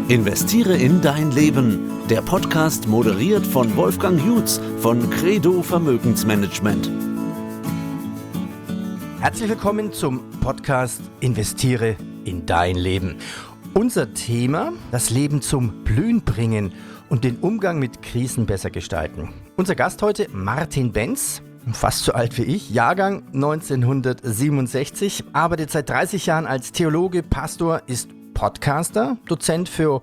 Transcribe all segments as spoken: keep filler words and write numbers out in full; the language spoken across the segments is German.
Investiere in dein Leben. Der Podcast moderiert von Wolfgang Jutz von Credo Vermögensmanagement. Herzlich willkommen zum Podcast Investiere in dein Leben. Unser Thema: das Leben zum Blühen bringen und den Umgang mit Krisen besser gestalten. Unser Gast heute: Martin Benz, fast so alt wie ich, Jahrgang neunzehnhundertsiebenundsechzig, arbeitet seit dreißig Jahren als Theologe, Pastor, ist Podcaster, Dozent für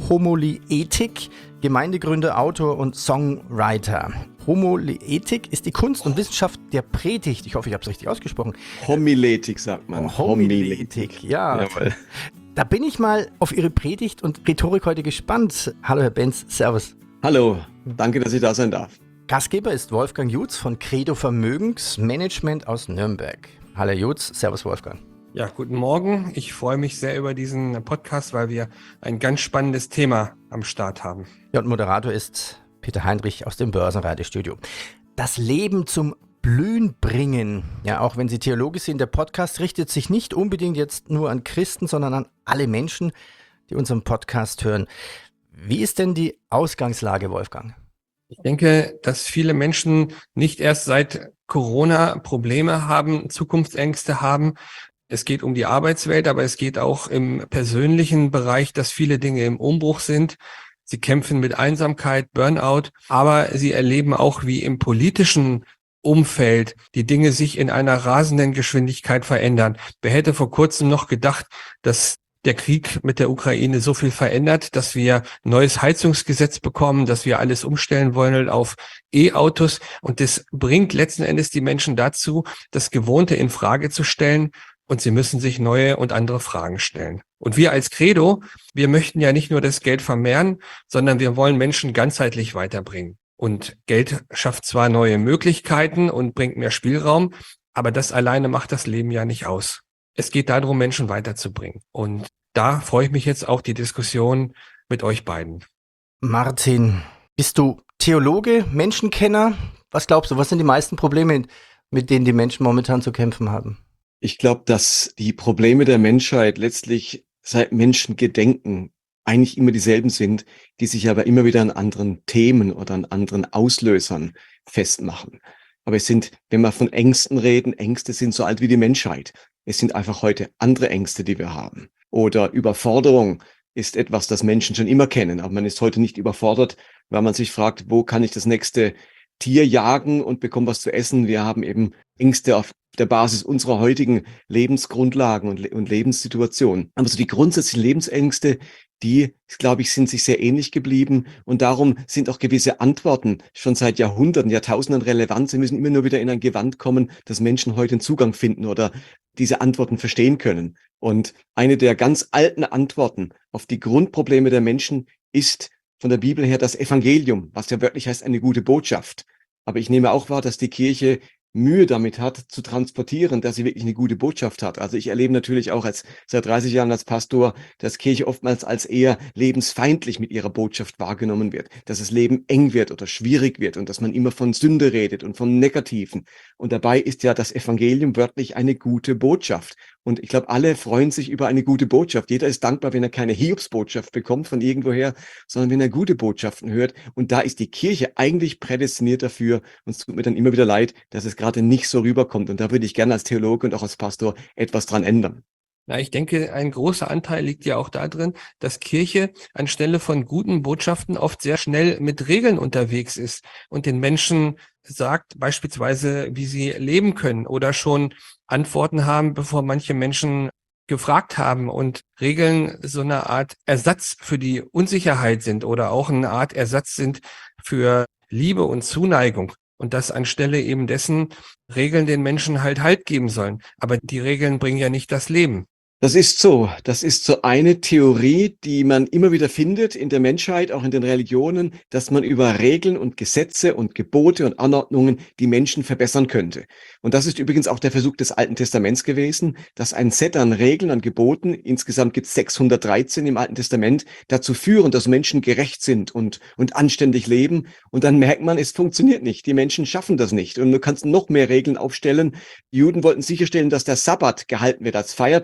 Homiletik, Gemeindegründer, Autor und Songwriter. Homiletik ist die Kunst und Wissenschaft der Predigt. Ich hoffe, ich habe es richtig ausgesprochen. Homiletik sagt man. Oh, Homiletik, ja. Jawohl. Da bin ich mal auf Ihre Predigt und Rhetorik heute gespannt. Hallo Herr Benz, servus. Hallo, danke, dass ich da sein darf. Gastgeber ist Wolfgang Jutz von Credo Vermögensmanagement aus Nürnberg. Hallo Jutz, servus Wolfgang. Ja, guten Morgen. Ich freue mich sehr über diesen Podcast, weil wir ein ganz spannendes Thema am Start haben. Ja, und Moderator ist Peter Heinrich aus dem Börsenradiostudio. Das Leben zum Blühen bringen. Ja, auch wenn Sie Theologe sind, der Podcast richtet sich nicht unbedingt jetzt nur an Christen, sondern an alle Menschen, die unseren Podcast hören. Wie ist denn die Ausgangslage, Wolfgang? Ich denke, dass viele Menschen nicht erst seit Corona Probleme haben, Zukunftsängste haben. Es geht um die Arbeitswelt, aber es geht auch im persönlichen Bereich, dass viele Dinge im Umbruch sind. Sie kämpfen mit Einsamkeit, Burnout, aber sie erleben auch, wie im politischen Umfeld die Dinge sich in einer rasenden Geschwindigkeit verändern. Wer hätte vor kurzem noch gedacht, dass der Krieg mit der Ukraine so viel verändert, dass wir ein neues Heizungsgesetz bekommen, dass wir alles umstellen wollen auf E-Autos. Und das bringt letzten Endes die Menschen dazu, das Gewohnte in Frage zu stellen. Und sie müssen sich neue und andere Fragen stellen. Und wir als Credo, wir möchten ja nicht nur das Geld vermehren, sondern wir wollen Menschen ganzheitlich weiterbringen. Und Geld schafft zwar neue Möglichkeiten und bringt mehr Spielraum, aber das alleine macht das Leben ja nicht aus. Es geht darum, Menschen weiterzubringen. Und da freue ich mich jetzt auf die Diskussion mit euch beiden. Martin, bist du Theologe, Menschenkenner? Was glaubst du, was sind die meisten Probleme, mit denen die Menschen momentan zu kämpfen haben? Ich glaube, dass die Probleme der Menschheit letztlich seit Menschengedenken eigentlich immer dieselben sind, die sich aber immer wieder an anderen Themen oder an anderen Auslösern festmachen. Aber es sind, wenn wir von Ängsten reden, Ängste sind so alt wie die Menschheit. Es sind einfach heute andere Ängste, die wir haben. Oder Überforderung ist etwas, das Menschen schon immer kennen, aber man ist heute nicht überfordert, weil man sich fragt, wo kann ich das nächste Tier jagen und bekomme was zu essen. Wir haben eben Ängste auf der Basis unserer heutigen Lebensgrundlagen und, und Lebenssituationen. Aber so die grundsätzlichen Lebensängste, die, glaube ich, sind sich sehr ähnlich geblieben. Und darum sind auch gewisse Antworten schon seit Jahrhunderten, Jahrtausenden relevant. Sie müssen immer nur wieder in ein Gewand kommen, dass Menschen heute einen Zugang finden oder diese Antworten verstehen können. Und eine der ganz alten Antworten auf die Grundprobleme der Menschen ist von der Bibel her das Evangelium, was ja wörtlich heißt eine gute Botschaft. Aber ich nehme auch wahr, dass die Kirche Mühe damit hat, zu transportieren, dass sie wirklich eine gute Botschaft hat. Also ich erlebe natürlich auch als seit dreißig Jahren als Pastor, dass Kirche oftmals als eher lebensfeindlich mit ihrer Botschaft wahrgenommen wird, dass das Leben eng wird oder schwierig wird und dass man immer von Sünde redet und vom Negativen. Und dabei ist ja das Evangelium wörtlich eine gute Botschaft. Und ich glaube, alle freuen sich über eine gute Botschaft. Jeder ist dankbar, wenn er keine Hiobsbotschaft bekommt von irgendwoher, sondern wenn er gute Botschaften hört. Und da ist die Kirche eigentlich prädestiniert dafür. Und es tut mir dann immer wieder leid, dass es gerade nicht so rüberkommt. Und da würde ich gerne als Theologe und auch als Pastor etwas dran ändern. Na, ich denke, ein großer Anteil liegt ja auch darin, dass Kirche anstelle von guten Botschaften oft sehr schnell mit Regeln unterwegs ist und den Menschen sagt beispielsweise, wie sie leben können oder schon Antworten haben, bevor manche Menschen gefragt haben, und Regeln so eine Art Ersatz für die Unsicherheit sind oder auch eine Art Ersatz sind für Liebe und Zuneigung. Und dass anstelle eben dessen Regeln den Menschen halt Halt geben sollen. Aber die Regeln bringen ja nicht das Leben. Das ist so. Das ist so eine Theorie, die man immer wieder findet in der Menschheit, auch in den Religionen, dass man über Regeln und Gesetze und Gebote und Anordnungen die Menschen verbessern könnte. Und das ist übrigens auch der Versuch des Alten Testaments gewesen, dass ein Set an Regeln, an Geboten, insgesamt gibt es sechshundertdreizehn im Alten Testament, dazu führen, dass Menschen gerecht sind und, und anständig leben. Und dann merkt man, es funktioniert nicht. Die Menschen schaffen das nicht. Und du kannst noch mehr Regeln aufstellen. Die Juden wollten sicherstellen, dass der Sabbat gehalten wird als Feiertag.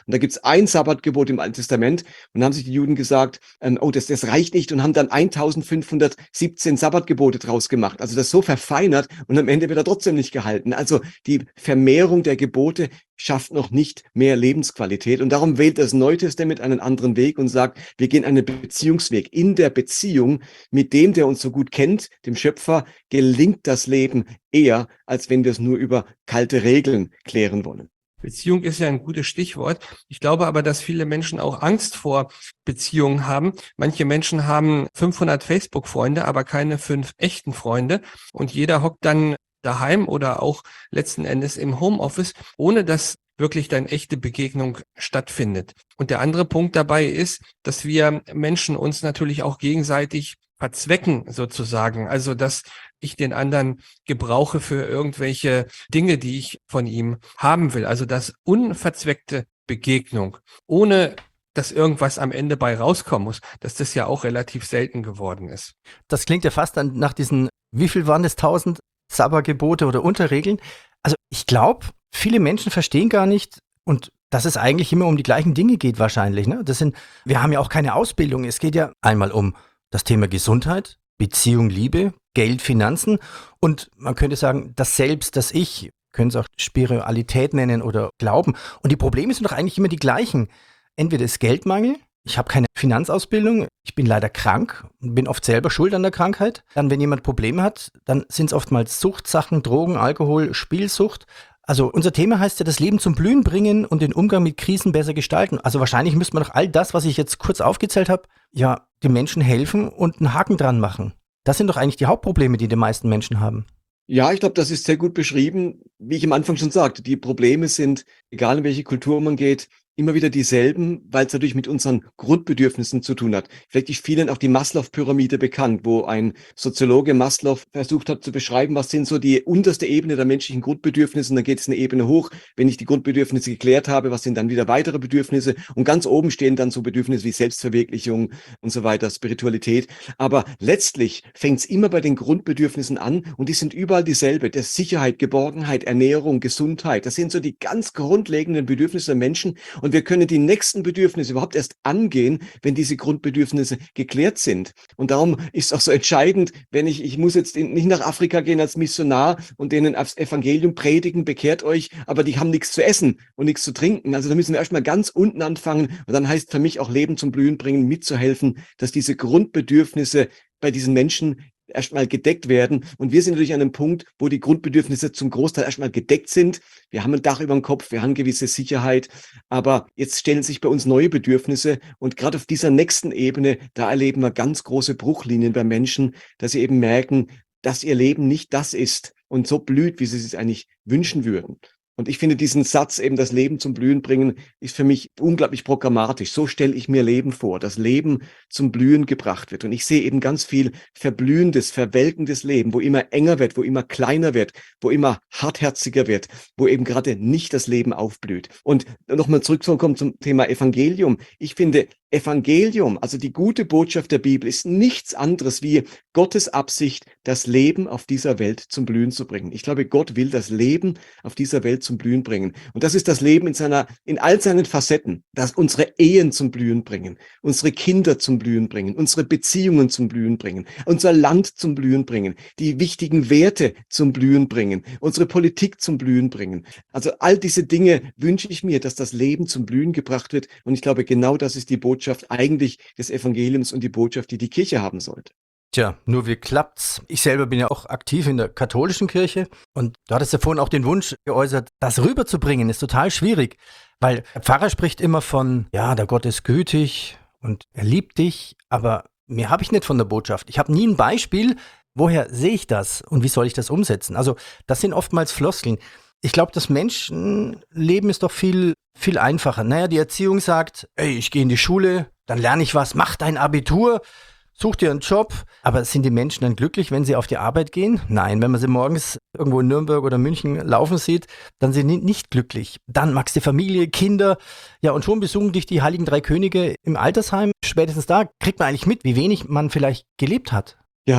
Und da gibt es ein Sabbatgebot im Alten Testament. Und dann haben sich die Juden gesagt, ähm, oh, das, das reicht nicht, und haben dann eintausendfünfhundertsiebzehn Sabbatgebote draus gemacht. Also das so verfeinert, und am Ende wird er trotzdem nicht gehalten. Also die Vermehrung der Gebote schafft noch nicht mehr Lebensqualität. Und darum wählt das Neue Testament einen anderen Weg und sagt, wir gehen einen Beziehungsweg. In der Beziehung mit dem, der uns so gut kennt, dem Schöpfer, gelingt das Leben eher, als wenn wir es nur über kalte Regeln klären wollen. Beziehung ist ja ein gutes Stichwort. Ich glaube aber, dass viele Menschen auch Angst vor Beziehungen haben. Manche Menschen haben fünfhundert Facebook-Freunde, aber keine fünf echten Freunde. Und jeder hockt dann daheim oder auch letzten Endes im Homeoffice, ohne dass wirklich dann echte Begegnung stattfindet. Und der andere Punkt dabei ist, dass wir Menschen uns natürlich auch gegenseitig verzwecken sozusagen. Also, dass ich den anderen gebrauche für irgendwelche Dinge, die ich von ihm haben will. Also, das unverzweckte Begegnung, ohne dass irgendwas am Ende bei rauskommen muss, dass das ja auch relativ selten geworden ist. Das klingt ja fast dann nach diesen, wie viel waren das, tausend Sabbatgebote oder Unterregeln? Also ich glaube, viele Menschen verstehen gar nicht, und dass es eigentlich immer um die gleichen Dinge geht wahrscheinlich. Ne? Das sind, wir haben ja auch keine Ausbildung. Es geht ja einmal um das Thema Gesundheit, Beziehung, Liebe, Geld, Finanzen, und man könnte sagen, das Selbst, das Ich, können es auch Spiritualität nennen oder Glauben. Und die Probleme sind doch eigentlich immer die gleichen. Entweder ist Geldmangel, ich habe keine Finanzausbildung, ich bin leider krank und bin oft selber schuld an der Krankheit. Dann, wenn jemand Probleme hat, dann sind es oftmals Suchtsachen, Drogen, Alkohol, Spielsucht. Also unser Thema heißt ja, das Leben zum Blühen bringen und den Umgang mit Krisen besser gestalten. Also wahrscheinlich müsste man doch all das, was ich jetzt kurz aufgezählt habe, ja, den Menschen helfen und einen Haken dran machen. Das sind doch eigentlich die Hauptprobleme, die die meisten Menschen haben. Ja, ich glaube, das ist sehr gut beschrieben. Wie ich am Anfang schon sagte, die Probleme sind, egal in welche Kultur man geht, immer wieder dieselben, weil es natürlich mit unseren Grundbedürfnissen zu tun hat. Vielleicht ist vielen auch die Maslow-Pyramide bekannt, wo ein Soziologe Maslow versucht hat zu beschreiben, was sind so die unterste Ebene der menschlichen Grundbedürfnisse, und dann geht es eine Ebene hoch. Wenn ich die Grundbedürfnisse geklärt habe, was sind dann wieder weitere Bedürfnisse? Und ganz oben stehen dann so Bedürfnisse wie Selbstverwirklichung und so weiter, Spiritualität. Aber letztlich fängt es immer bei den Grundbedürfnissen an, und die sind überall dieselbe. Das Sicherheit, Geborgenheit, Ernährung, Gesundheit, das sind so die ganz grundlegenden Bedürfnisse der Menschen. Und wir können die nächsten Bedürfnisse überhaupt erst angehen, wenn diese Grundbedürfnisse geklärt sind. Und darum ist auch so entscheidend, wenn ich, ich muss jetzt in, nicht nach Afrika gehen als Missionar und denen aufs Evangelium predigen, bekehrt euch, aber die haben nichts zu essen und nichts zu trinken. Also da müssen wir erstmal ganz unten anfangen. Und dann heißt für mich auch Leben zum Blühen bringen, mitzuhelfen, dass diese Grundbedürfnisse bei diesen Menschen erstmal gedeckt werden. Und wir sind natürlich an einem Punkt, wo die Grundbedürfnisse zum Großteil erstmal gedeckt sind. Wir haben ein Dach über dem Kopf, wir haben gewisse Sicherheit, aber jetzt stellen sich bei uns neue Bedürfnisse, und gerade auf dieser nächsten Ebene, da erleben wir ganz große Bruchlinien bei Menschen, dass sie eben merken, dass ihr Leben nicht das ist und so blüht, wie sie es eigentlich wünschen würden. Und ich finde diesen Satz, eben das Leben zum Blühen bringen, ist für mich unglaublich programmatisch. So stelle ich mir Leben vor, dass Leben zum Blühen gebracht wird. Und ich sehe eben ganz viel verblühendes, verwelkendes Leben, wo immer enger wird, wo immer kleiner wird, wo immer hartherziger wird, wo eben gerade nicht das Leben aufblüht. Und nochmal zurückzukommen zum Thema Evangelium. Ich finde, Evangelium, also die gute Botschaft der Bibel, ist nichts anderes wie Gottes Absicht, das Leben auf dieser Welt zum Blühen zu bringen. Ich glaube, Gott will das Leben auf dieser Welt zum Blühen bringen. Und das ist das Leben in seiner, in all seinen Facetten, dass unsere Ehen zum Blühen bringen, unsere Kinder zum Blühen bringen, unsere Beziehungen zum Blühen bringen, unser Land zum Blühen bringen, die wichtigen Werte zum Blühen bringen, unsere Politik zum Blühen bringen. Also all diese Dinge wünsche ich mir, dass das Leben zum Blühen gebracht wird. Und ich glaube, genau das ist die Botschaft eigentlich des Evangeliums und die Botschaft, die die Kirche haben sollte. Tja, nur wie klappt's? Ich selber bin ja auch aktiv in der katholischen Kirche, und du hattest ja vorhin auch den Wunsch geäußert, das rüberzubringen, ist total schwierig, weil der Pfarrer spricht immer von, ja, der Gott ist gütig und er liebt dich, aber mehr habe ich nicht von der Botschaft. Ich habe nie ein Beispiel, woher sehe ich das und wie soll ich das umsetzen? Also das sind oftmals Floskeln. Ich glaube, das Menschenleben ist doch viel, viel einfacher. Naja, die Erziehung sagt, ey, ich gehe in die Schule, dann lerne ich was, mach dein Abitur, such dir einen Job. Aber sind die Menschen dann glücklich, wenn sie auf die Arbeit gehen? Nein, wenn man sie morgens irgendwo in Nürnberg oder München laufen sieht, dann sind sie nicht glücklich. Dann magst du Familie, Kinder, ja, und schon besuchen dich die heiligen drei Könige im Altersheim. Spätestens da kriegt man eigentlich mit, wie wenig man vielleicht gelebt hat. Ja. Ich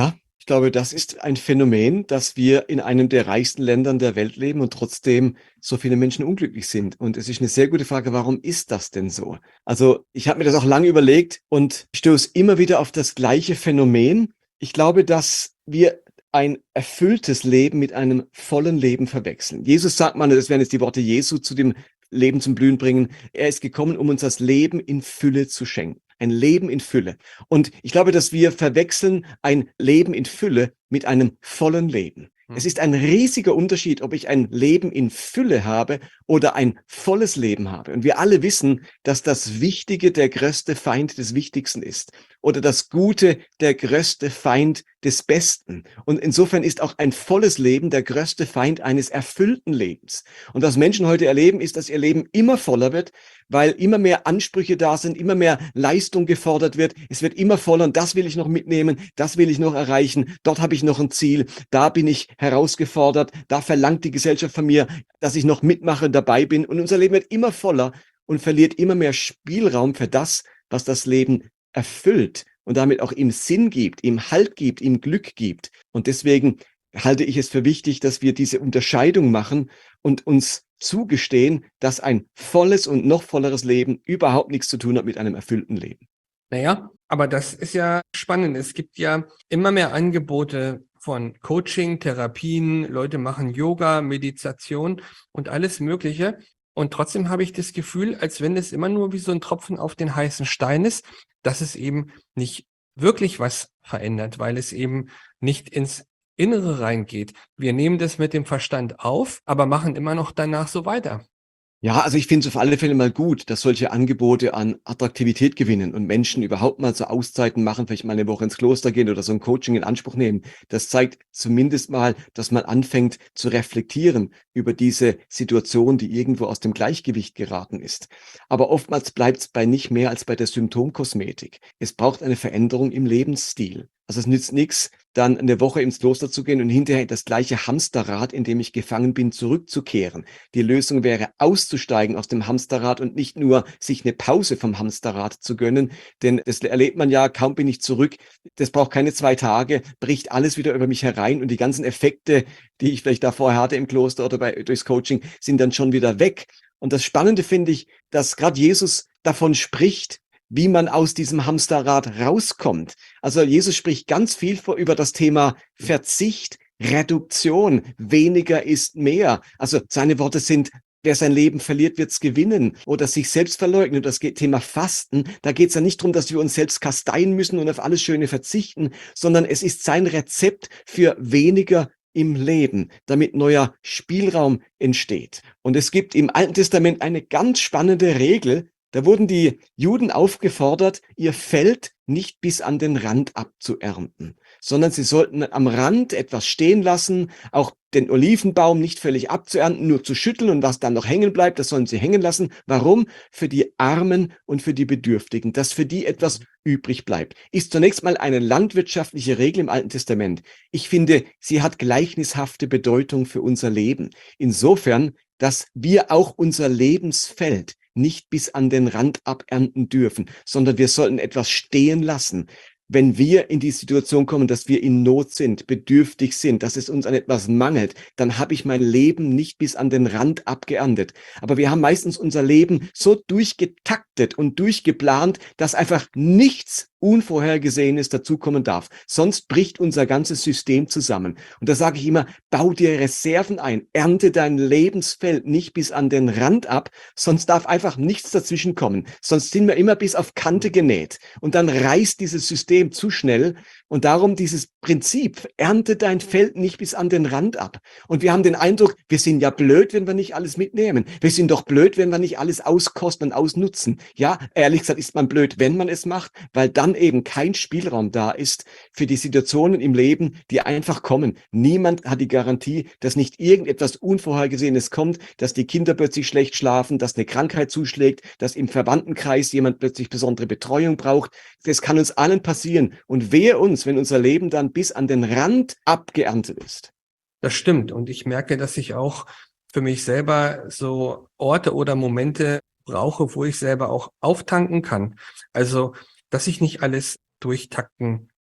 glaube, das ist ein Phänomen, dass wir in einem der reichsten Ländern der Welt leben und trotzdem so viele Menschen unglücklich sind. Und es ist eine sehr gute Frage, warum ist das denn so? Also ich habe mir das auch lange überlegt und stoße immer wieder auf das gleiche Phänomen. Ich glaube, dass wir ein erfülltes Leben mit einem vollen Leben verwechseln. Jesus sagt mal, das wären jetzt die Worte Jesu zu dem Leben zum Blühen bringen. Er ist gekommen, um uns das Leben in Fülle zu schenken. Ein Leben in Fülle. Und ich glaube, dass wir verwechseln ein Leben in Fülle mit einem vollen Leben. Es ist ein riesiger Unterschied, ob ich ein Leben in Fülle habe oder ein volles Leben habe. Und wir alle wissen, dass das Wichtige der größte Feind des Wichtigsten ist oder das Gute der größte Feind des Besten. Und insofern ist auch ein volles Leben der größte Feind eines erfüllten Lebens. Und was Menschen heute erleben, ist, dass ihr Leben immer voller wird, weil immer mehr Ansprüche da sind, immer mehr Leistung gefordert wird. Es wird immer voller und das will ich noch mitnehmen, das will ich noch erreichen, dort habe ich noch ein Ziel, da bin ich herausgefordert, da verlangt die Gesellschaft von mir, dass ich noch mitmache, dabei bin. Und unser Leben wird immer voller und verliert immer mehr Spielraum für das, was das Leben erfüllt und damit auch ihm Sinn gibt, ihm Halt gibt, ihm Glück gibt. Und deswegen halte ich es für wichtig, dass wir diese Unterscheidung machen und uns zugestehen, dass ein volles und noch volleres Leben überhaupt nichts zu tun hat mit einem erfüllten Leben. Naja, aber das ist ja spannend. Es gibt ja immer mehr Angebote von Coaching, Therapien, Leute machen Yoga, Meditation und alles Mögliche. Und trotzdem habe ich das Gefühl, als wenn es immer nur wie so ein Tropfen auf den heißen Stein ist, dass es eben nicht wirklich was verändert, weil es eben nicht ins Innere reingeht. Wir nehmen das mit dem Verstand auf, aber machen immer noch danach so weiter. Ja, also ich finde es auf alle Fälle mal gut, dass solche Angebote an Attraktivität gewinnen und Menschen überhaupt mal so Auszeiten machen, vielleicht mal eine Woche ins Kloster gehen oder so ein Coaching in Anspruch nehmen. Das zeigt zumindest mal, dass man anfängt zu reflektieren über diese Situation, die irgendwo aus dem Gleichgewicht geraten ist. Aber oftmals bleibt es bei nicht mehr als bei der Symptomkosmetik. Es braucht eine Veränderung im Lebensstil. Also es nützt nichts, dann eine Woche ins Kloster zu gehen und hinterher in das gleiche Hamsterrad, in dem ich gefangen bin, zurückzukehren. Die Lösung wäre, auszusteigen aus dem Hamsterrad und nicht nur sich eine Pause vom Hamsterrad zu gönnen, denn das erlebt man ja, kaum bin ich zurück, das braucht keine zwei Tage, bricht alles wieder über mich herein und die ganzen Effekte, die ich vielleicht da vorher hatte im Kloster oder bei, durchs Coaching, sind dann schon wieder weg. Und das Spannende finde ich, dass gerade Jesus davon spricht, wie man aus diesem Hamsterrad rauskommt. Also Jesus spricht ganz viel vor über das Thema Verzicht, Reduktion, weniger ist mehr. Also seine Worte sind, wer sein Leben verliert, wird's gewinnen oder sich selbst verleugnen. Das Thema Fasten, da geht's ja nicht darum, dass wir uns selbst kasteien müssen und auf alles Schöne verzichten, sondern es ist sein Rezept für weniger im Leben, damit neuer Spielraum entsteht. Und es gibt im Alten Testament eine ganz spannende Regel. Da wurden die Juden aufgefordert, ihr Feld nicht bis an den Rand abzuernten, sondern sie sollten am Rand etwas stehen lassen, auch den Olivenbaum nicht völlig abzuernten, nur zu schütteln und was dann noch hängen bleibt, das sollen sie hängen lassen. Warum? Für die Armen und für die Bedürftigen, dass für die etwas übrig bleibt. Ist zunächst mal eine landwirtschaftliche Regel im Alten Testament. Ich finde, sie hat gleichnishafte Bedeutung für unser Leben. Insofern, dass wir auch unser Lebensfeld nicht bis an den Rand abernten dürfen, sondern wir sollten etwas stehen lassen. Wenn wir in die Situation kommen, dass wir in Not sind, bedürftig sind, dass es uns an etwas mangelt, dann habe ich mein Leben nicht bis an den Rand abgeerntet. Aber wir haben meistens unser Leben so durchgetaktet und durchgeplant, dass einfach nichts Unvorhergesehenes dazukommen darf. Sonst bricht unser ganzes System zusammen. Und da sage ich immer, bau dir Reserven ein, ernte dein Lebensfeld nicht bis an den Rand ab, sonst darf einfach nichts dazwischen kommen. Sonst sind wir immer bis auf Kante genäht. Und dann reißt dieses System zu schnell. Und darum dieses Prinzip, ernte dein Feld nicht bis an den Rand ab. Und wir haben den Eindruck, wir sind ja blöd, wenn wir nicht alles mitnehmen. Wir sind doch blöd, wenn wir nicht alles auskosten und ausnutzen. Ja, ehrlich gesagt ist man blöd, wenn man es macht, weil dann eben kein Spielraum da ist für die Situationen im Leben, die einfach kommen. Niemand hat die Garantie, dass nicht irgendetwas Unvorhergesehenes kommt, dass die Kinder plötzlich schlecht schlafen, dass eine Krankheit zuschlägt, dass im Verwandtenkreis jemand plötzlich besondere Betreuung braucht. Das kann uns allen passieren. Und wehe uns, wenn unser Leben dann bis an den Rand abgeerntet ist. Das stimmt. Und ich merke, dass ich auch für mich selber so Orte oder Momente brauche, wo ich selber auch auftanken kann. Also, dass ich nicht alles durchtakten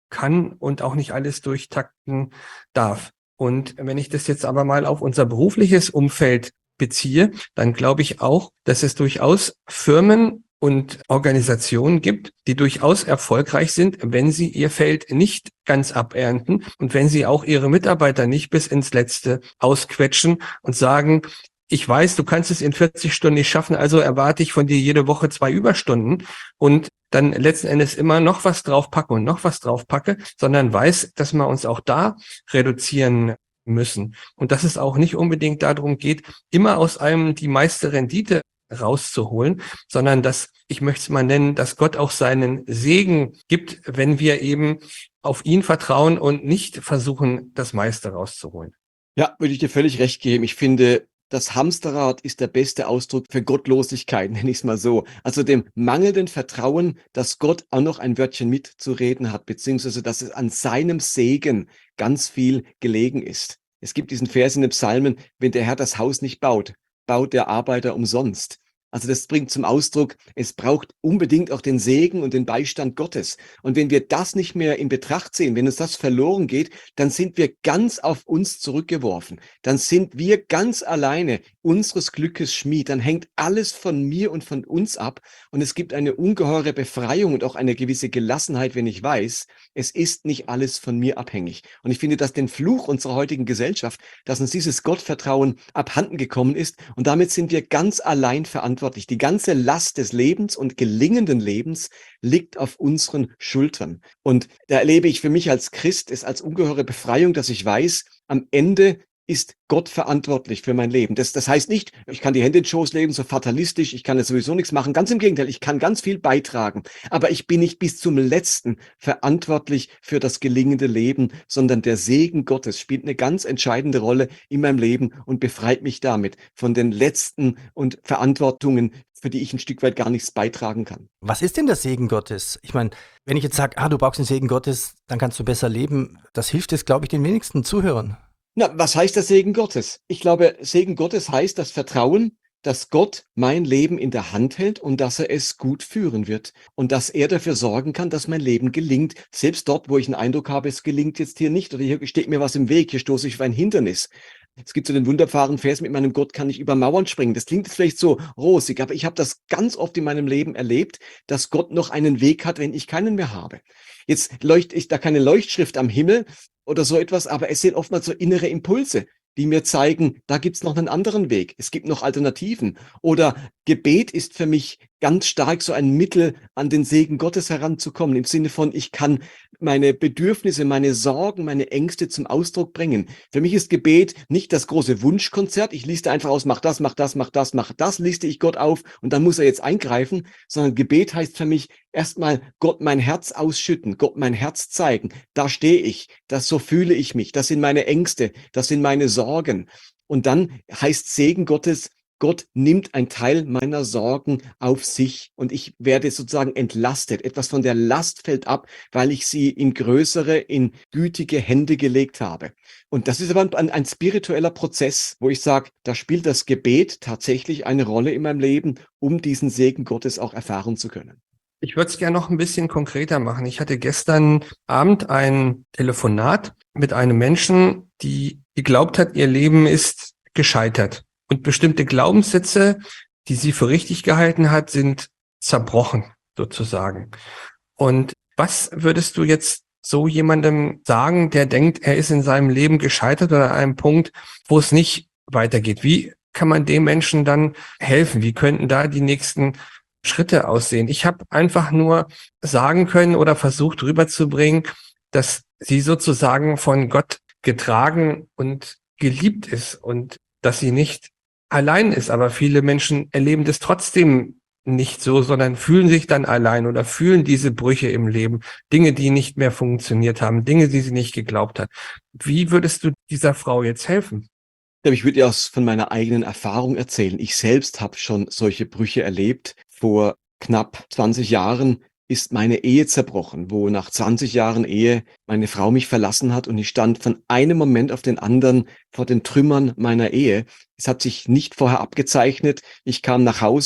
kann und auch nicht alles durchtakten darf. Und wenn ich das jetzt aber mal auf unser berufliches Umfeld beziehe, dann glaube ich auch, dass es durchaus Firmen und Organisationen gibt, die durchaus erfolgreich sind, wenn sie ihr Feld nicht ganz abernten und wenn sie auch ihre Mitarbeiter nicht bis ins Letzte ausquetschen und sagen, ich weiß, du kannst es in vierzig Stunden nicht schaffen, also erwarte ich von dir jede Woche zwei Überstunden und dann letzten Endes immer noch was draufpacke und noch was draufpacke, sondern weiß, dass wir uns auch da reduzieren müssen. Und dass es auch nicht unbedingt darum geht, immer aus einem die meiste Rendite rauszuholen, sondern dass, ich möchte es mal nennen, dass Gott auch seinen Segen gibt, wenn wir eben auf ihn vertrauen und nicht versuchen, das meiste rauszuholen. Ja, würde ich dir völlig recht geben. Ich finde, das Hamsterrad ist der beste Ausdruck für Gottlosigkeit, nenne ich es mal so. Also dem mangelnden Vertrauen, dass Gott auch noch ein Wörtchen mitzureden hat, beziehungsweise dass es an seinem Segen ganz viel gelegen ist. Es gibt diesen Vers in den Psalmen, wenn der Herr das Haus nicht baut, baut der Arbeiter umsonst. Also das bringt zum Ausdruck, es braucht unbedingt auch den Segen und den Beistand Gottes. Und wenn wir das nicht mehr in Betracht ziehen, wenn uns das verloren geht, dann sind wir ganz auf uns zurückgeworfen. Dann sind wir ganz alleine unseres Glückes Schmied. Dann hängt alles von mir und von uns ab. Und es gibt eine ungeheure Befreiung und auch eine gewisse Gelassenheit, wenn ich weiß, es ist nicht alles von mir abhängig. Und ich finde, dass den Fluch unserer heutigen Gesellschaft, dass uns dieses Gottvertrauen abhanden gekommen ist. Und damit sind wir ganz allein verantwortlich. Die ganze Last des Lebens und gelingenden Lebens liegt auf unseren Schultern. Und da erlebe ich für mich als Christ es als ungeheure Befreiung, dass ich weiß, am Ende ist Gott verantwortlich für mein Leben. Das, das heißt nicht, ich kann die Hände in den Schoß legen, so fatalistisch, ich kann jetzt sowieso nichts machen. Ganz im Gegenteil, ich kann ganz viel beitragen. Aber ich bin nicht bis zum Letzten verantwortlich für das gelingende Leben, sondern der Segen Gottes spielt eine ganz entscheidende Rolle in meinem Leben und befreit mich damit von den letzten und Verantwortungen, für die ich ein Stück weit gar nichts beitragen kann. Was ist denn der Segen Gottes? Ich meine, wenn ich jetzt sage, ah, du brauchst den Segen Gottes, dann kannst du besser leben, das hilft jetzt, glaube ich, den wenigsten Zuhörern. Na, was heißt der Segen Gottes? Ich glaube, Segen Gottes heißt das Vertrauen, dass Gott mein Leben in der Hand hält und dass er es gut führen wird und dass er dafür sorgen kann, dass mein Leben gelingt. Selbst dort, wo ich einen Eindruck habe, es gelingt jetzt hier nicht oder hier steht mir was im Weg, hier stoße ich auf ein Hindernis. Es gibt so den wunderbaren Vers, mit meinem Gott kann ich über Mauern springen. Das klingt jetzt vielleicht so rosig, aber ich habe das ganz oft in meinem Leben erlebt, dass Gott noch einen Weg hat, wenn ich keinen mehr habe. Jetzt leuchtet ich da keine Leuchtschrift am Himmel oder so etwas, aber es sind oftmals so innere Impulse, die mir zeigen, da gibt's noch einen anderen Weg. Es gibt noch Alternativen. Oder Gebet ist für mich ganz stark so ein Mittel, an den Segen Gottes heranzukommen. Im Sinne von, ich kann meine Bedürfnisse, meine Sorgen, meine Ängste zum Ausdruck bringen. Für mich ist Gebet nicht das große Wunschkonzert. Ich liste einfach aus, mach das, mach das, mach das, mach das, liste ich Gott auf und dann muss er jetzt eingreifen. Sondern Gebet heißt für mich erstmal Gott mein Herz ausschütten, Gott mein Herz zeigen. Da stehe ich, das so fühle ich mich. Das sind meine Ängste, das sind meine Sorgen. Und dann heißt Segen Gottes, Gott nimmt einen Teil meiner Sorgen auf sich und ich werde sozusagen entlastet. Etwas von der Last fällt ab, weil ich sie in größere, in gütige Hände gelegt habe. Und das ist aber ein, ein spiritueller Prozess, wo ich sage, da spielt das Gebet tatsächlich eine Rolle in meinem Leben, um diesen Segen Gottes auch erfahren zu können. Ich würde es gerne noch ein bisschen konkreter machen. Ich hatte gestern Abend ein Telefonat mit einem Menschen, die geglaubt hat, ihr Leben ist gescheitert. Und bestimmte Glaubenssätze, die sie für richtig gehalten hat, sind zerbrochen, sozusagen. Und was würdest du jetzt so jemandem sagen, der denkt, er ist in seinem Leben gescheitert oder an einem Punkt, wo es nicht weitergeht? Wie kann man dem Menschen dann helfen? Wie könnten da die nächsten Schritte aussehen? Ich habe einfach nur sagen können oder versucht rüberzubringen, dass sie sozusagen von Gott getragen und geliebt ist und dass sie nicht allein ist. Aber viele Menschen erleben das trotzdem nicht so, sondern fühlen sich dann allein oder fühlen diese Brüche im Leben, Dinge, die nicht mehr funktioniert haben, Dinge, die sie nicht geglaubt hat. Wie würdest du dieser Frau jetzt helfen? Ich würde dir aus von meiner eigenen Erfahrung erzählen. Ich selbst habe schon solche Brüche erlebt. Vor knapp zwanzig Jahren ist meine Ehe zerbrochen, wo nach zwanzig Jahren Ehe meine Frau mich verlassen hat und ich stand von einem Moment auf den anderen vor den Trümmern meiner Ehe. Es hat sich nicht vorher abgezeichnet. Ich kam nach Hause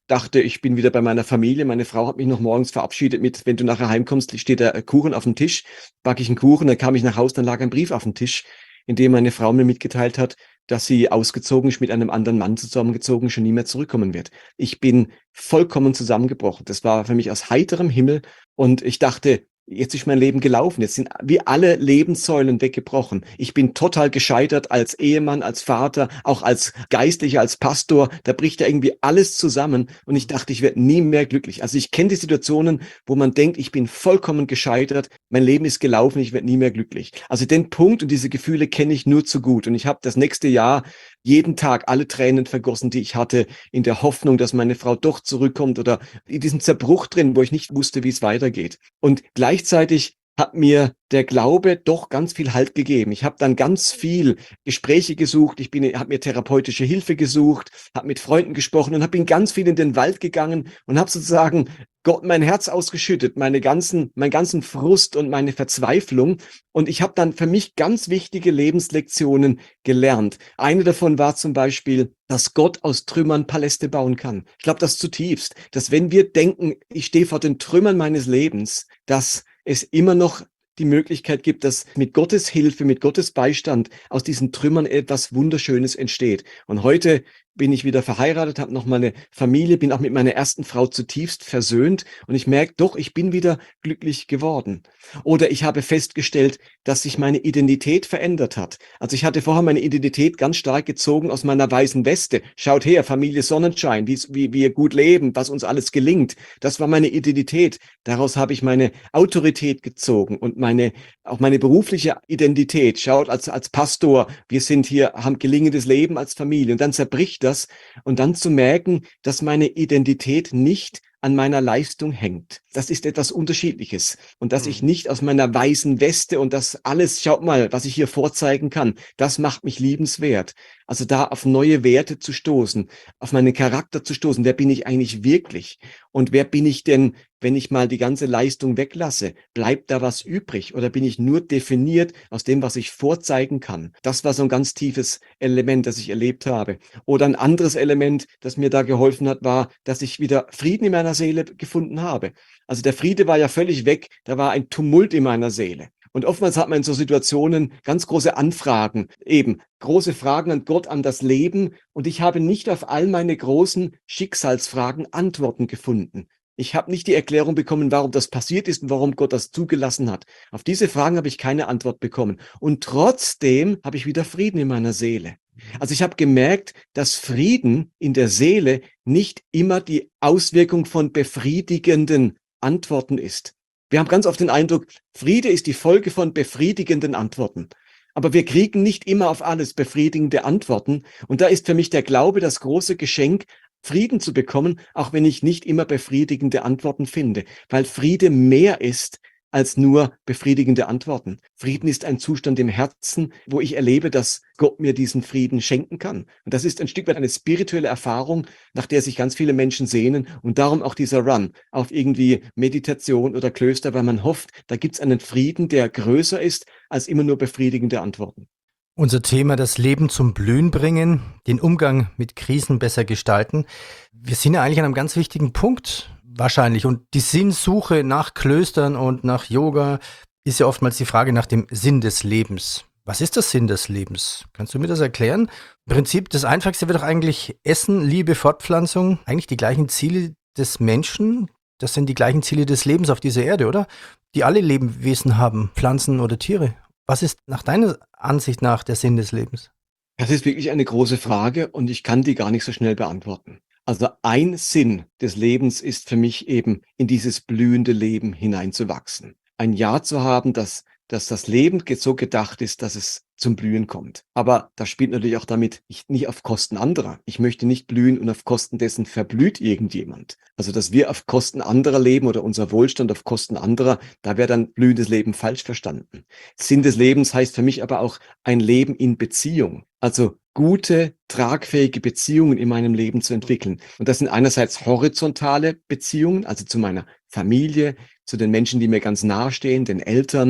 dachte, ich bin wieder bei meiner Familie. Meine Frau hat mich noch morgens verabschiedet mit, wenn du nachher heimkommst, steht der Kuchen auf dem Tisch, backe ich einen Kuchen, dann kam ich nach Hause, dann lag ein Brief auf dem Tisch, in dem meine Frau mir mitgeteilt hat, dass sie ausgezogen ist, mit einem anderen Mann zusammengezogen, schon nie mehr zurückkommen wird. Ich bin vollkommen zusammengebrochen. Das war für mich aus heiterem Himmel und ich dachte, jetzt ist mein Leben gelaufen. Jetzt sind wie alle Lebenssäulen weggebrochen. Ich bin total gescheitert als Ehemann, als Vater, auch als Geistlicher, als Pastor. Da bricht ja irgendwie alles zusammen. Und ich dachte, ich werde nie mehr glücklich. Also ich kenne die Situationen, wo man denkt, ich bin vollkommen gescheitert. Mein Leben ist gelaufen. Ich werde nie mehr glücklich. Also den Punkt und diese Gefühle kenne ich nur zu gut. Und ich habe das nächste Jahr jeden Tag alle Tränen vergossen, die ich hatte, in der Hoffnung, dass meine Frau doch zurückkommt oder in diesem Zerbruch drin, wo ich nicht wusste, wie es weitergeht. Und gleichzeitig hat mir der Glaube doch ganz viel Halt gegeben. Ich habe dann ganz viel Gespräche gesucht, ich bin, habe mir therapeutische Hilfe gesucht, habe mit Freunden gesprochen und habe bin ganz viel in den Wald gegangen und habe sozusagen Gott mein Herz ausgeschüttet, meine ganzen, meinen ganzen Frust und meine Verzweiflung. Und ich habe dann für mich ganz wichtige Lebenslektionen gelernt. Eine davon war zum Beispiel, dass Gott aus Trümmern Paläste bauen kann. Ich glaube das zutiefst, dass wenn wir denken, ich stehe vor den Trümmern meines Lebens, dass es immer noch die Möglichkeit gibt, dass mit Gottes Hilfe, mit Gottes Beistand aus diesen Trümmern etwas Wunderschönes entsteht. Und heute bin ich wieder verheiratet, habe noch meine Familie, bin auch mit meiner ersten Frau zutiefst versöhnt und ich merke, doch, ich bin wieder glücklich geworden. Oder ich habe festgestellt, dass sich meine Identität verändert hat. Also ich hatte vorher meine Identität ganz stark gezogen aus meiner weißen Weste. Schaut her, Familie Sonnenschein, wie, wie wir gut leben, was uns alles gelingt. Das war meine Identität. Daraus habe ich meine Autorität gezogen und meine, auch meine berufliche Identität. Schaut, als, als Pastor, wir sind hier, haben gelingendes Leben als Familie und dann zerbricht das und dann zu merken, dass meine Identität nicht an meiner Leistung hängt. Das ist etwas Unterschiedliches. Und dass ich nicht aus meiner weißen Weste und das alles, schaut mal, was ich hier vorzeigen kann, das macht mich liebenswert. Also da auf neue Werte zu stoßen, auf meinen Charakter zu stoßen. Wer bin ich eigentlich wirklich? Und wer bin ich denn, wenn ich mal die ganze Leistung weglasse? Bleibt da was übrig? Oder bin ich nur definiert aus dem, was ich vorzeigen kann? Das war so ein ganz tiefes Element, das ich erlebt habe. Oder ein anderes Element, das mir da geholfen hat, war, dass ich wieder Frieden in meiner Seele gefunden habe. Also der Friede war ja völlig weg. Da war ein Tumult in meiner Seele. Und oftmals hat man in so Situationen ganz große Anfragen, eben große Fragen an Gott, an das Leben. Und ich habe nicht auf all meine großen Schicksalsfragen Antworten gefunden. Ich habe nicht die Erklärung bekommen, warum das passiert ist und warum Gott das zugelassen hat. Auf diese Fragen habe ich keine Antwort bekommen. Und trotzdem habe ich wieder Frieden in meiner Seele. Also ich habe gemerkt, dass Frieden in der Seele nicht immer die Auswirkung von befriedigenden Antworten ist. Wir haben ganz oft den Eindruck, Friede ist die Folge von befriedigenden Antworten. Aber wir kriegen nicht immer auf alles befriedigende Antworten. Und da ist für mich der Glaube das große Geschenk, Frieden zu bekommen, auch wenn ich nicht immer befriedigende Antworten finde. Weil Friede mehr ist als nur befriedigende Antworten. Frieden ist ein Zustand im Herzen, wo ich erlebe, dass Gott mir diesen Frieden schenken kann. Und das ist ein Stück weit eine spirituelle Erfahrung, nach der sich ganz viele Menschen sehnen. Und darum auch dieser Run auf irgendwie Meditation oder Klöster, weil man hofft, da gibt es einen Frieden, der größer ist als immer nur befriedigende Antworten. Unser Thema, das Leben zum Blühen bringen, den Umgang mit Krisen besser gestalten. Wir sind ja eigentlich an einem ganz wichtigen Punkt wahrscheinlich. Und die Sinnsuche nach Klöstern und nach Yoga ist ja oftmals die Frage nach dem Sinn des Lebens. Was ist der Sinn des Lebens? Kannst du mir das erklären? Im Prinzip, das Einfachste wäre doch eigentlich Essen, Liebe, Fortpflanzung. Eigentlich die gleichen Ziele des Menschen. Das sind die gleichen Ziele des Lebens auf dieser Erde, oder? Die alle Lebewesen haben, Pflanzen oder Tiere. Was ist nach deiner Ansicht nach der Sinn des Lebens? Das ist wirklich eine große Frage und ich kann die gar nicht so schnell beantworten. Also ein Sinn des Lebens ist für mich eben, in dieses blühende Leben hineinzuwachsen. Ein Ja zu haben, dass, dass das Leben so gedacht ist, dass es zum Blühen kommt. Aber das spielt natürlich auch damit nicht, nicht auf Kosten anderer. Ich möchte nicht blühen und auf Kosten dessen verblüht irgendjemand. Also, dass wir auf Kosten anderer leben oder unser Wohlstand auf Kosten anderer, da wäre dann blühendes Leben falsch verstanden. Sinn des Lebens heißt für mich aber auch ein Leben in Beziehung. Also gute, tragfähige Beziehungen in meinem Leben zu entwickeln. Und das sind einerseits horizontale Beziehungen, also zu meiner Familie, zu den Menschen, die mir ganz nahe stehen, den Eltern,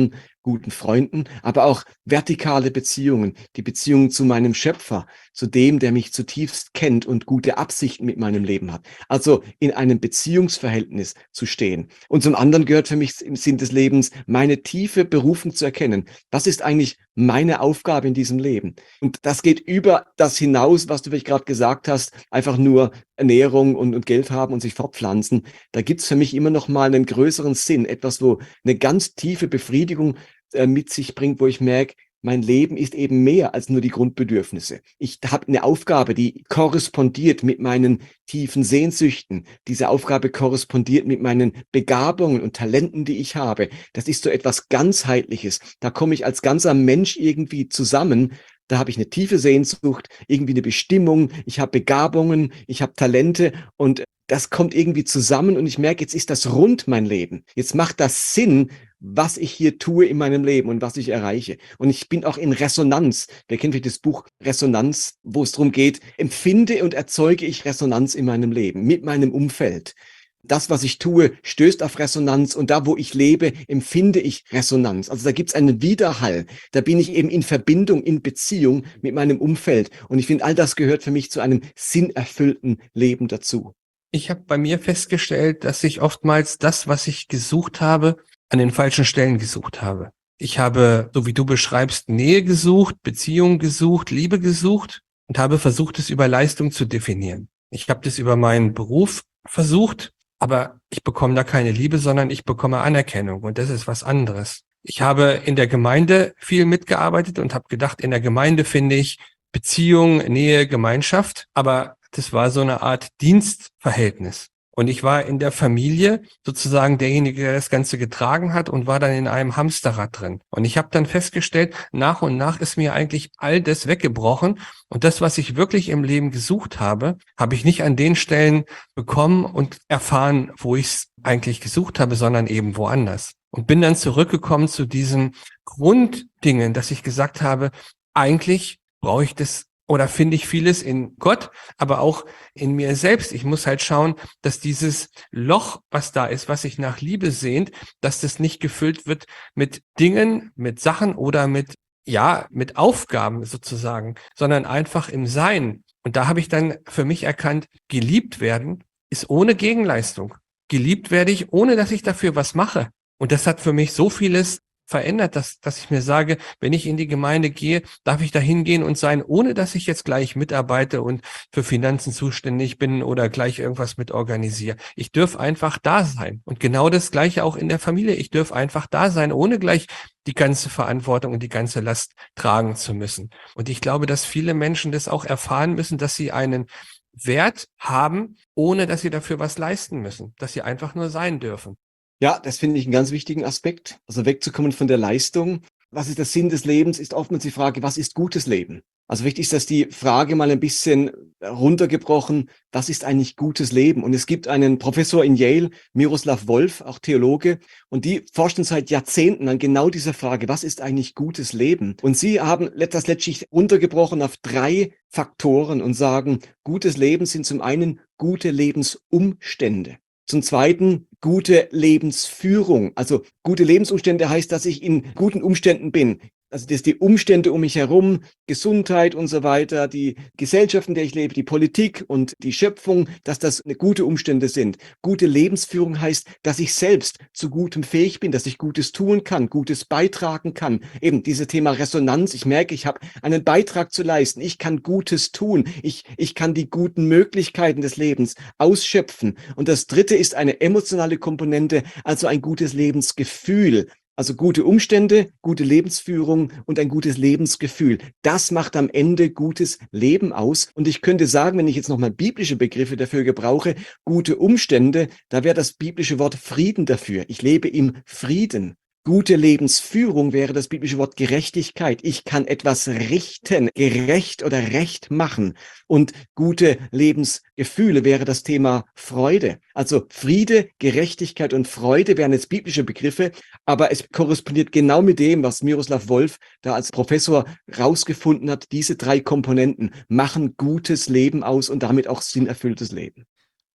guten Freunden, aber auch vertikale Beziehungen, die Beziehung zu meinem Schöpfer, zu dem, der mich zutiefst kennt und gute Absichten mit meinem Leben hat. Also in einem Beziehungsverhältnis zu stehen. Und zum anderen gehört für mich im Sinn des Lebens, meine tiefe Berufung zu erkennen. Was ist eigentlich meine Aufgabe in diesem Leben? Und das geht über das hinaus, was du vielleicht gerade gesagt hast, einfach nur Ernährung und, und Geld haben und sich fortpflanzen. Da gibt es für mich immer noch mal einen größeren Sinn, etwas, wo eine ganz tiefe Befriedigung äh, mit sich bringt, wo ich merke, mein Leben ist eben mehr als nur die Grundbedürfnisse. Ich habe eine Aufgabe, die korrespondiert mit meinen tiefen Sehnsüchten. Diese Aufgabe korrespondiert mit meinen Begabungen und Talenten, die ich habe. Das ist so etwas Ganzheitliches. Da komme ich als ganzer Mensch irgendwie zusammen. Da habe ich eine tiefe Sehnsucht, irgendwie eine Bestimmung. Ich habe Begabungen, ich habe Talente und das kommt irgendwie zusammen und ich merke, jetzt ist das rund, mein Leben. Jetzt macht das Sinn, was ich hier tue in meinem Leben und was ich erreiche. Und ich bin auch in Resonanz. Wir kennen vielleicht das Buch Resonanz, wo es darum geht, empfinde und erzeuge ich Resonanz in meinem Leben, mit meinem Umfeld. Das, was ich tue, stößt auf Resonanz und da, wo ich lebe, empfinde ich Resonanz. Also da gibt es einen Widerhall. Da bin ich eben in Verbindung, in Beziehung mit meinem Umfeld. Und ich finde, all das gehört für mich zu einem sinnerfüllten Leben dazu. Ich habe bei mir festgestellt, dass ich oftmals das, was ich gesucht habe, an den falschen Stellen gesucht habe. Ich habe, so wie du beschreibst, Nähe gesucht, Beziehung gesucht, Liebe gesucht und habe versucht, es über Leistung zu definieren. Ich habe das über meinen Beruf versucht, aber ich bekomme da keine Liebe, sondern ich bekomme Anerkennung und das ist was anderes. Ich habe in der Gemeinde viel mitgearbeitet und habe gedacht, in der Gemeinde finde ich Beziehung, Nähe, Gemeinschaft, aber das war so eine Art Dienstverhältnis. Und ich war in der Familie sozusagen derjenige, der das Ganze getragen hat und war dann in einem Hamsterrad drin. Und ich habe dann festgestellt, nach und nach ist mir eigentlich all das weggebrochen. Und das, was ich wirklich im Leben gesucht habe, habe ich nicht an den Stellen bekommen und erfahren, wo ich es eigentlich gesucht habe, sondern eben woanders. Und bin dann zurückgekommen zu diesen Grunddingen, dass ich gesagt habe, eigentlich brauche ich das oder finde ich vieles in Gott, aber auch in mir selbst. Ich muss halt schauen, dass dieses Loch, was da ist, was sich nach Liebe sehnt, dass das nicht gefüllt wird mit Dingen, mit Sachen oder mit, ja, mit Aufgaben sozusagen, sondern einfach im Sein. Und da habe ich dann für mich erkannt, geliebt werden ist ohne Gegenleistung. Geliebt werde ich, ohne dass ich dafür was mache. Und das hat für mich so vieles verändert, dass, dass ich mir sage, wenn ich in die Gemeinde gehe, darf ich da hingehen und sein, ohne dass ich jetzt gleich mitarbeite und für Finanzen zuständig bin oder gleich irgendwas mit organisiere. Ich darf einfach da sein. Und genau das Gleiche auch in der Familie. Ich darf einfach da sein, ohne gleich die ganze Verantwortung und die ganze Last tragen zu müssen. Und ich glaube, dass viele Menschen das auch erfahren müssen, dass sie einen Wert haben, ohne dass sie dafür was leisten müssen, dass sie einfach nur sein dürfen. Ja, das finde ich einen ganz wichtigen Aspekt. Also wegzukommen von der Leistung. Was ist der Sinn des Lebens? Ist oftmals die Frage, was ist gutes Leben? Also wichtig ist, dass die Frage mal ein bisschen runtergebrochen, was ist eigentlich gutes Leben? Und es gibt einen Professor in Yale, Miroslav Volf, auch Theologe, und die forschen seit Jahrzehnten an genau dieser Frage, was ist eigentlich gutes Leben? Und sie haben das letztlich runtergebrochen auf drei Faktoren und sagen, gutes Leben sind zum einen gute Lebensumstände. Zum Zweiten gute Lebensführung. Also gute Lebensumstände heißt, dass ich in guten Umständen bin. Also dass die Umstände um mich herum, Gesundheit und so weiter, die Gesellschaft, in der ich lebe, die Politik und die Schöpfung, dass das eine gute Umstände sind. Gute Lebensführung heißt, dass ich selbst zu Gutem fähig bin, dass ich Gutes tun kann, Gutes beitragen kann. Eben dieses Thema Resonanz. Ich merke, ich habe einen Beitrag zu leisten. Ich kann Gutes tun. Ich, ich kann die guten Möglichkeiten des Lebens ausschöpfen. Und das Dritte ist eine emotionale Komponente, also ein gutes Lebensgefühl. Also gute Umstände, gute Lebensführung und ein gutes Lebensgefühl. Das macht am Ende gutes Leben aus. Und ich könnte sagen, wenn ich jetzt nochmal biblische Begriffe dafür gebrauche, gute Umstände, da wäre das biblische Wort Frieden dafür. Ich lebe im Frieden. Gute Lebensführung wäre das biblische Wort Gerechtigkeit. Ich kann etwas richten, gerecht oder recht machen. Und gute Lebensgefühle wäre das Thema Freude. Also Friede, Gerechtigkeit und Freude wären jetzt biblische Begriffe, aber es korrespondiert genau mit dem, was Miroslav Volf da als Professor rausgefunden hat. Diese drei Komponenten machen gutes Leben aus und damit auch sinnerfülltes Leben.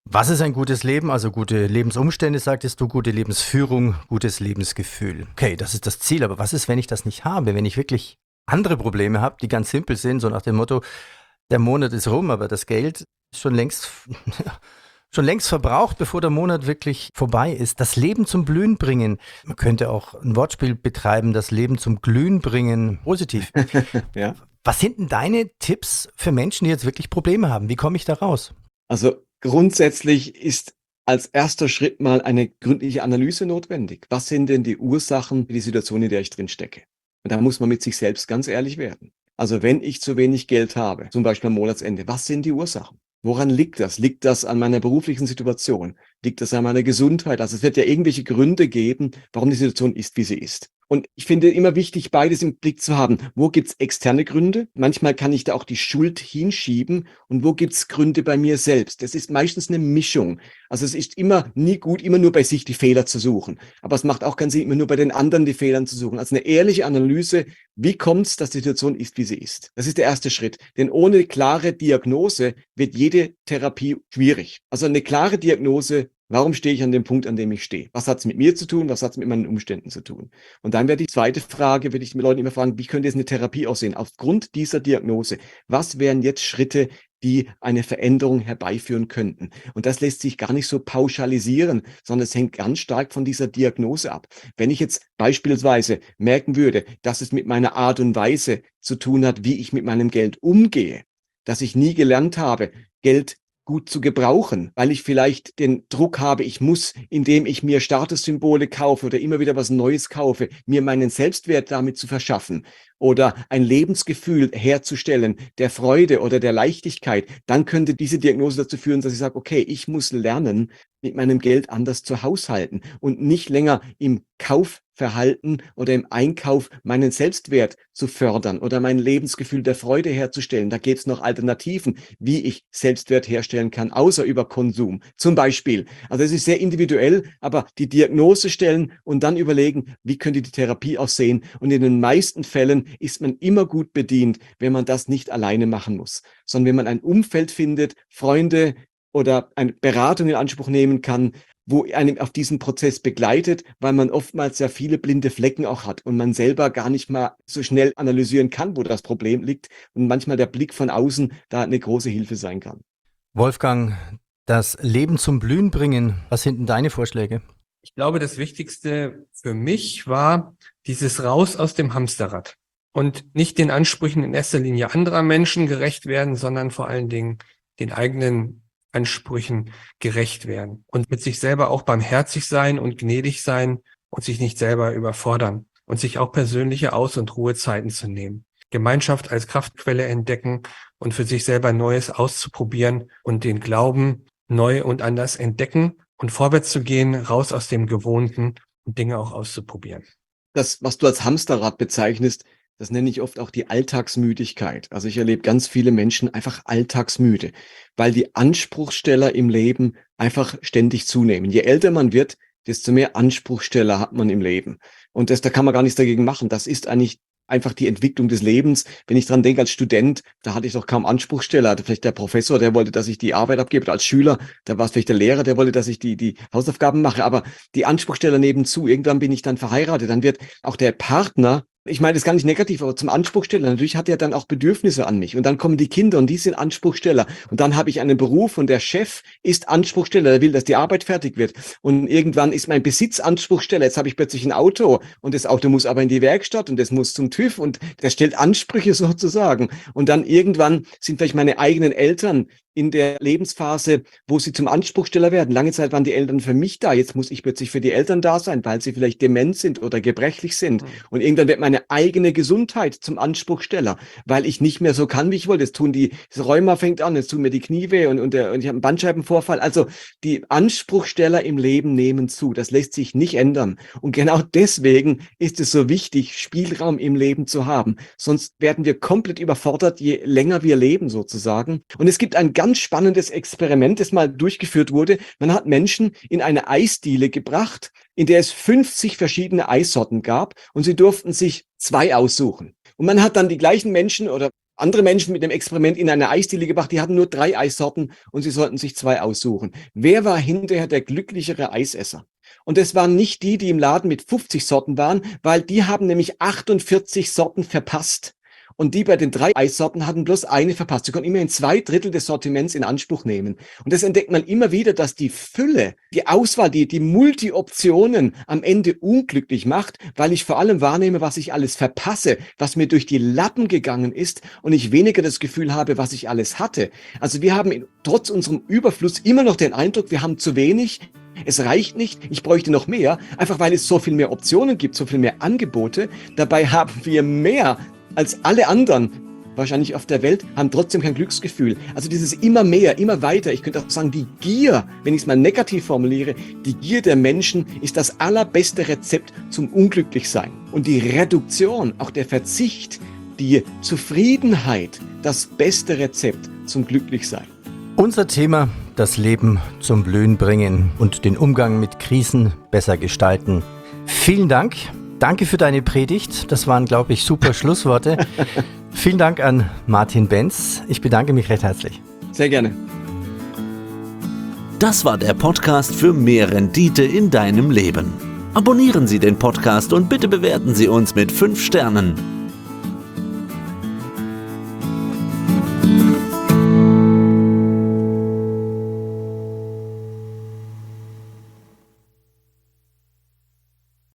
Was ist ein gutes Leben? Also gute Lebensumstände, sagtest du, gute Lebensführung, gutes Lebensgefühl. Okay, das ist das Ziel, aber was ist, wenn ich das nicht habe? Wenn ich wirklich andere Probleme habe, die ganz simpel sind, so nach dem Motto, der Monat ist rum, aber das Geld ist schon längst, schon längst verbraucht, bevor der Monat wirklich vorbei ist. Das Leben zum Blühen bringen. Man könnte auch ein Wortspiel betreiben, das Leben zum Glühen bringen. Positiv. Ja. Was sind denn deine Tipps für Menschen, die jetzt wirklich Probleme haben? Wie komme ich da raus? Also grundsätzlich ist als erster Schritt mal eine gründliche Analyse notwendig. Was sind denn die Ursachen für die Situation, in der ich drin stecke? Und da muss man mit sich selbst ganz ehrlich werden. Also wenn ich zu wenig Geld habe, zum Beispiel am Monatsende, was sind die Ursachen? Woran liegt das? Liegt das an meiner beruflichen Situation? Liegt das an meiner Gesundheit? Also es wird ja irgendwelche Gründe geben, warum die Situation ist, wie sie ist. Und ich finde immer wichtig, beides im Blick zu haben. Wo gibt's externe Gründe? Manchmal kann ich da auch die Schuld hinschieben. Und wo gibt's Gründe bei mir selbst? Das ist meistens eine Mischung. Also es ist immer nie gut, immer nur bei sich die Fehler zu suchen. Aber es macht auch keinen Sinn, immer nur bei den anderen die Fehler zu suchen. Also eine ehrliche Analyse, wie kommt's, dass die Situation ist, wie sie ist? Das ist der erste Schritt. Denn ohne klare Diagnose wird jede Therapie schwierig. Also eine klare Diagnose. Warum stehe ich an dem Punkt, an dem ich stehe? Was hat es mit mir zu tun? Was hat es mit meinen Umständen zu tun? Und dann wäre die zweite Frage, würde ich mit Leuten immer fragen, wie könnte jetzt eine Therapie aussehen? Aufgrund dieser Diagnose, was wären jetzt Schritte, die eine Veränderung herbeiführen könnten? Und das lässt sich gar nicht so pauschalisieren, sondern es hängt ganz stark von dieser Diagnose ab. Wenn ich jetzt beispielsweise merken würde, dass es mit meiner Art und Weise zu tun hat, wie ich mit meinem Geld umgehe, dass ich nie gelernt habe, Geld gut zu gebrauchen, weil ich vielleicht den Druck habe, ich muss, indem ich mir Statussymbole kaufe oder immer wieder was Neues kaufe, mir meinen Selbstwert damit zu verschaffen oder ein Lebensgefühl herzustellen, der Freude oder der Leichtigkeit, dann könnte diese Diagnose dazu führen, dass ich sage, okay, ich muss lernen, mit meinem Geld anders zu haushalten und nicht länger im Kaufverhalten oder im Einkauf meinen Selbstwert zu fördern oder mein Lebensgefühl der Freude herzustellen. Da gibt es noch Alternativen, wie ich Selbstwert herstellen kann, außer über Konsum. Zum Beispiel, also es ist sehr individuell, aber die Diagnose stellen und dann überlegen, wie könnte die Therapie aussehen. Und in den meisten Fällen ist man immer gut bedient, wenn man das nicht alleine machen muss, sondern wenn man ein Umfeld findet, Freunde, oder eine Beratung in Anspruch nehmen kann, wo einem auf diesen Prozess begleitet, weil man oftmals sehr viele blinde Flecken auch hat und man selber gar nicht mal so schnell analysieren kann, wo das Problem liegt und manchmal der Blick von außen da eine große Hilfe sein kann. Wolfgang, das Leben zum Blühen bringen, was sind denn deine Vorschläge? Ich glaube, das Wichtigste für mich war dieses Raus aus dem Hamsterrad und nicht den Ansprüchen in erster Linie anderer Menschen gerecht werden, sondern vor allen Dingen den eigenen Ansprüchen gerecht werden und mit sich selber auch barmherzig sein und gnädig sein und sich nicht selber überfordern und sich auch persönliche Aus- und Ruhezeiten zu nehmen. Gemeinschaft als Kraftquelle entdecken und für sich selber Neues auszuprobieren und den Glauben neu und anders entdecken und vorwärts zu gehen, raus aus dem Gewohnten und Dinge auch auszuprobieren. Das, was du als Hamsterrad bezeichnest, das nenne ich oft auch die Alltagsmüdigkeit. Also ich erlebe ganz viele Menschen einfach alltagsmüde, weil die Anspruchsteller im Leben einfach ständig zunehmen. Je älter man wird, desto mehr Anspruchsteller hat man im Leben. Und das, da kann man gar nichts dagegen machen. Das ist eigentlich einfach die Entwicklung des Lebens. Wenn ich dran denke, als Student, da hatte ich doch kaum Anspruchssteller. Vielleicht der Professor, der wollte, dass ich die Arbeit abgebe. Oder als Schüler, da war es vielleicht der Lehrer, der wollte, dass ich die, die Hausaufgaben mache. Aber die Anspruchssteller nebenzu, irgendwann bin ich dann verheiratet. Dann wird auch der Partner, ich meine, das ist gar nicht negativ, aber zum Anspruchsteller. Natürlich hat er dann auch Bedürfnisse an mich. Und dann kommen die Kinder und die sind Anspruchsteller. Und dann habe ich einen Beruf und der Chef ist Anspruchsteller. Der will, dass die Arbeit fertig wird. Und irgendwann ist mein Besitz Anspruchsteller. Jetzt habe ich plötzlich ein Auto und das Auto muss aber in die Werkstatt und das muss zum TÜV und der stellt Ansprüche sozusagen. Und dann irgendwann sind vielleicht meine eigenen Eltern in der Lebensphase, wo sie zum Anspruchsteller werden. Lange Zeit waren die Eltern für mich da. Jetzt muss ich plötzlich für die Eltern da sein, weil sie vielleicht dement sind oder gebrechlich sind. Und irgendwann wird meine eigene Gesundheit zum Anspruchsteller, weil ich nicht mehr so kann, wie ich wollte. Jetzt tun die, das Rheuma fängt an, jetzt tun mir die Knie weh und, und, der, und ich habe einen Bandscheibenvorfall. Also die Anspruchsteller im Leben nehmen zu. Das lässt sich nicht ändern. Und genau deswegen ist es so wichtig, Spielraum im Leben zu haben. Sonst werden wir komplett überfordert, je länger wir leben sozusagen. Und es gibt ein ganz spannendes Experiment, das mal durchgeführt wurde. Man hat Menschen in eine Eisdiele gebracht, in der es fünfzig verschiedene Eissorten gab und sie durften sich zwei aussuchen. Und man hat dann die gleichen Menschen oder andere Menschen mit dem Experiment in eine Eisdiele gebracht, die hatten nur drei Eissorten und sie sollten sich zwei aussuchen. Wer war hinterher der glücklichere Eisesser? Und es waren nicht die, die im Laden mit fünfzig Sorten waren, weil die haben nämlich achtundvierzig Sorten verpasst. Und die bei den drei Eissorten hatten bloß eine verpasst. Sie konnten immerhin zwei Drittel des Sortiments in Anspruch nehmen. Und das entdeckt man immer wieder, dass die Fülle, die Auswahl, die, die Multi-Optionen am Ende unglücklich macht, weil ich vor allem wahrnehme, was ich alles verpasse, was mir durch die Lappen gegangen ist und ich weniger das Gefühl habe, was ich alles hatte. Also wir haben trotz unserem Überfluss immer noch den Eindruck, wir haben zu wenig. Es reicht nicht, ich bräuchte noch mehr, einfach weil es so viel mehr Optionen gibt, so viel mehr Angebote. Dabei haben wir mehr als alle anderen, wahrscheinlich auf der Welt, haben trotzdem kein Glücksgefühl. Also dieses immer mehr, immer weiter. Ich könnte auch sagen, die Gier, wenn ich es mal negativ formuliere, die Gier der Menschen ist das allerbeste Rezept zum Unglücklichsein. Und die Reduktion, auch der Verzicht, die Zufriedenheit, das beste Rezept zum Glücklichsein. Unser Thema, das Leben zum Blühen bringen und den Umgang mit Krisen besser gestalten. Vielen Dank. Danke für deine Predigt. Das waren, glaube ich, super Schlussworte. Vielen Dank an Martin Benz. Ich bedanke mich recht herzlich. Sehr gerne. Das war der Podcast für mehr Rendite in deinem Leben. Abonnieren Sie den Podcast und bitte bewerten Sie uns mit fünf Sternen.